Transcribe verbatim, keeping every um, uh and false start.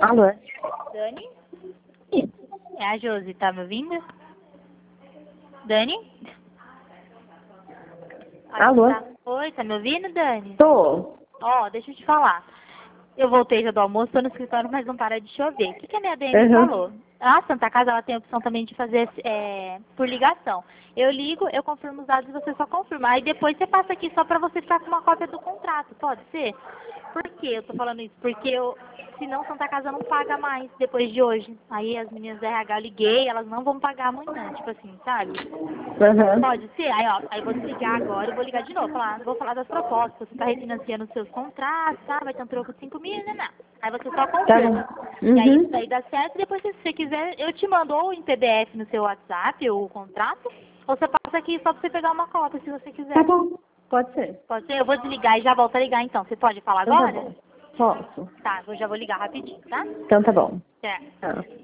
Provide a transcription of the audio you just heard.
Alô? Dani? É a Josi, tá me ouvindo? Dani? Alô? Tá. Oi, tá me ouvindo, Dani? Tô. Ó, deixa eu te falar. Eu voltei já do almoço, tô no escritório, mas não para de chover. O que, que a minha D M Uhum. falou? A Santa Casa, ela tem a opção também de fazer é, por ligação. Eu ligo, eu confirmo os dados e você só confirma. Aí depois você passa aqui só pra você ficar com uma cópia do contrato, pode ser? Por que eu tô falando isso? Porque eu, senão Santa Casa não paga mais depois de hoje. Aí as meninas da R H eu liguei, elas não vão pagar amanhã, tipo assim, sabe? Uhum. Pode ser? Aí, ó, aí eu vou desligar agora e vou ligar de novo. Falar, vou falar das propostas. Você está refinanciando os seus contratos, tá? Vai ter um troco de cinco mil, né? Não. Aí você só Tá confirma. bom. E aí Uhum. isso daí dá certo. Depois, se você quiser, eu te mando ou em P D F no seu WhatsApp, ou o contrato, ou você passa aqui só pra você pegar uma cópia, se você quiser. Tá bom. Pode ser. Pode ser? Eu vou desligar e já volto a ligar, então. Você pode falar Então tá agora? bom. Posso. Tá, eu já vou ligar rapidinho, tá? Então tá bom. Certo. Tá.